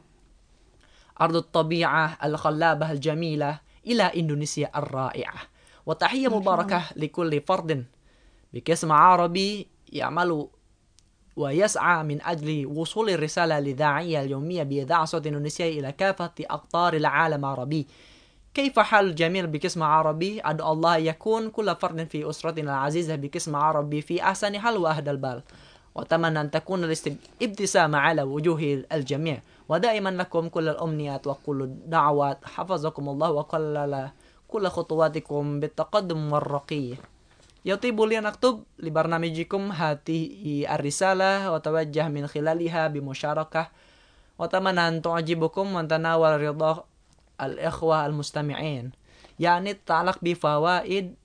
أرض الطبيعة الخلابة الجميلة إلى إندونيسيا الرائعة. وتحية مباركة لكل فرد بقسم عربي يعمل ويسعى من أجل وصول الرسالة الإذاعية اليومية بإذاعة صوت إندونيسيا إلى كافة أقطار العالم العربي. كيف حال الجميع بقسم عربي؟ أدعو الله يكون كل فرد في أسرتنا العزيزة بقسم عربي في أحسن حال وأهدى البال. وأتمنى أن تكون الابتسامة على وجوه الجميع ودائما لكم كل الأمنيات وكل الدعوات حفظكم الله وقلل كل خطواتكم بالتقدم والرقي. يطيب لي أن أكتب لبرنامجكم هذه الرسالة وتوجه من خلالها بمشاركة وأتمنى أن تعجبكم وتناول رضا الإخوة المستمعين يعني تتعلق بفوائد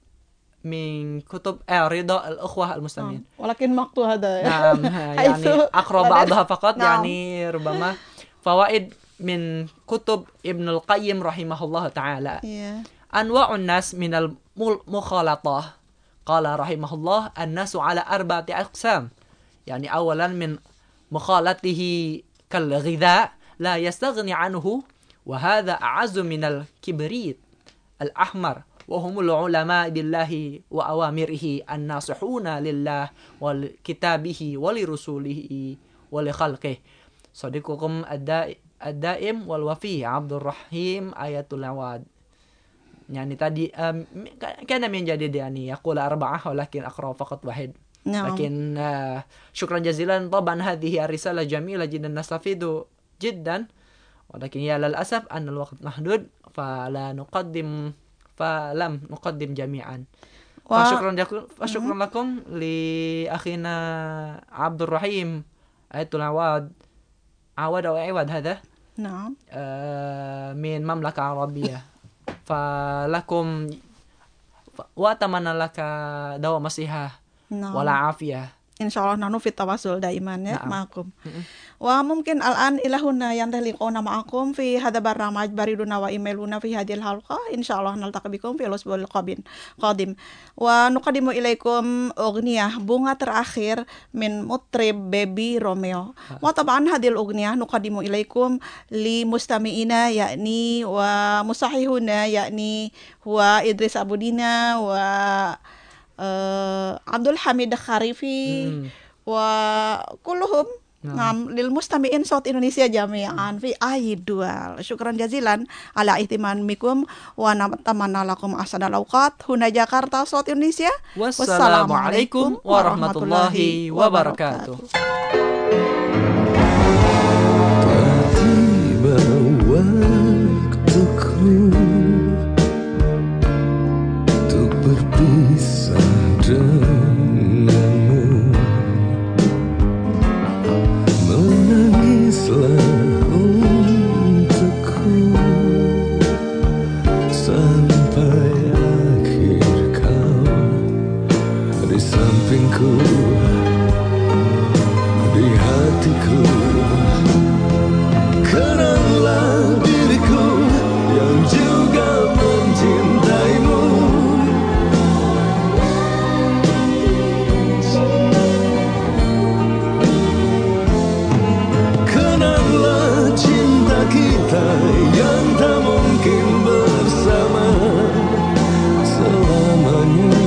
من كتب آه رضا الأخوة المستمعين آه. ولكن مقطوع هذا نعم يعني أقرأ بعضها فقط نعم. يعني ربما فوائد من كتب ابن القيم رحمه الله تعالى yeah. أنواع الناس من المخالطة قال رحمه الله الناس على أربعة أقسام يعني أولا من مخالطه كالغذاء لا يستغني عنه وهذا أعز من الكبريت الأحمر وهم العلماء بالله وأوامره الناصحون لله ولكتابه ولرسوله ولخلقه. صديقكم الدائم والوفي عبد الرحيم آية العواد. يعني tadi um, كان من جديد يعني يقول أربعة ولكن أقرأ فقط واحد. نعم. لكن uh, شكرا جزيلا طبعا هذه الرسالة جميلة جدا نستفيد جدا ولكن يا للأسف أن الوقت محدود فلا نقدم فلم نقدم جميعا. و... فشكرا لكم فشكرا لكم لأخينا عبد الرحيم آية العواد عواد أو عواد هذا نعم آه من مملكة عربية فلكم وأتمنى لك دوام الصحة نعم. والعافية إن شاء الله نحن في التواصل دائما يا معكم. وممكن الآن إلى هنا ينتهي معكم في هذا برنامج بريدنا وإيميلنا في هذه الحلقة. إن شاء الله نلتقي بكم في الأسبوع القادم ونقدم إليكم أغنية bunga terakhir من مطرب بيبي روميو. وطبعا هذه الأغنية نقدم إليكم لمستمعينا يعني ومصححنا يعني هو إدريس أبو دينا و Uh, Abdul Hamid Kharifi mm. وكلهم نعم للمستمعين صوت إندونيسيا جميعا في أي دول. شكرا جزيلا على اهتمامكم ونتمنى لكم أحسن الأوقات هنا جاكرتا صوت إندونيسيا. والسلام عليكم ورحمة الله وبركاته. diriku, di hatiku. Kenanglah diriku yang juga mencintaimu. Kenanglah cinta kita yang tak mungkin bersama selamanya.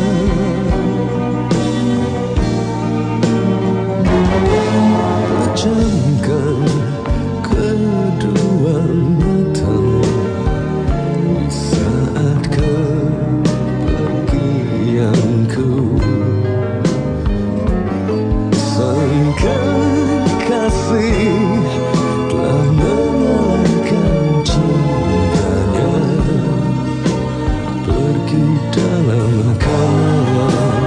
Pejamkan kedua matamu di saat kepergianku. Sangkan kasih telah menyalakan cintanya, pergi dalam kalam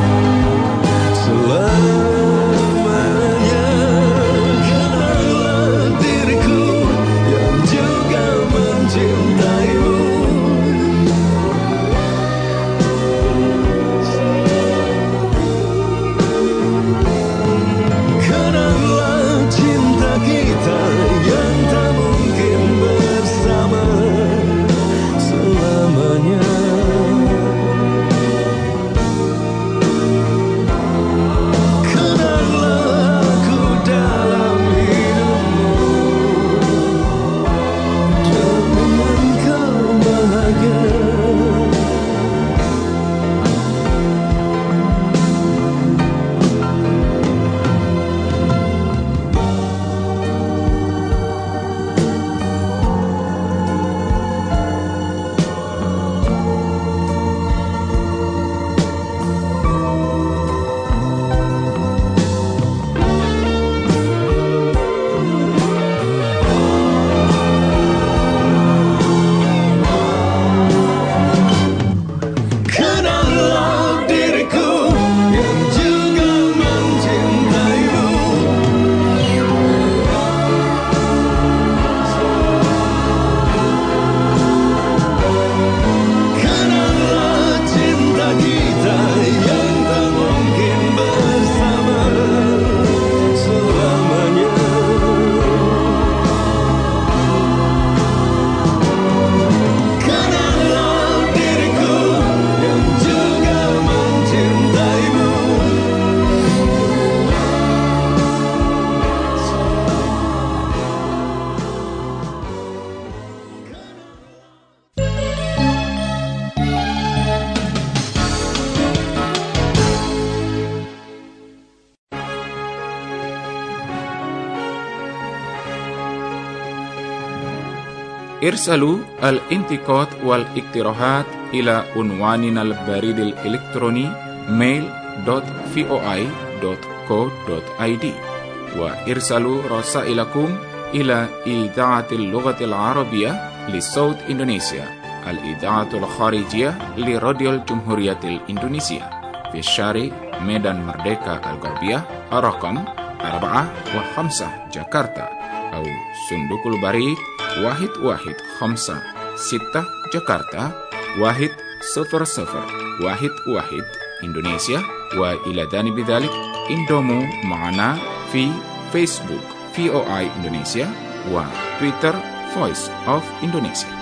selamanya. Kenanglah diriku yang juga mencintaimu. Kenanglah cinta kita yang tak mungkin bersama selamanya. Kenanglah aku dalam hidupmu, dengan kau bahagia. Kenanglah diriku yang juga mencintaimu. Kenanglah cinta kita yang tak mungkin bersama selamanya. Kenanglah diriku yang juga mencintaimu. ارسلوا الانتقاد والاقتراحات إلى عنواننا البريد الإلكتروني mail dot voi dot co dot id وارسلوا رسائلكم إلى إذاعة اللغة العربية لصوت إندونيسيا الإذاعة الخارجية لراديو الجمهورية الإندونيسية في الشارع ميدان مردeka الغربية الرقم أربعة وخمسة جاكرتا أو صندوق البريد واحد واحد خمسة ستة جاكرتا واحد صفر صفر واحد واحد إندونيسيا. وإلى جانب ذلك انضموا معنا في فيسبوك في او اي إندونيسيا وتويتر Voice of Indonesia.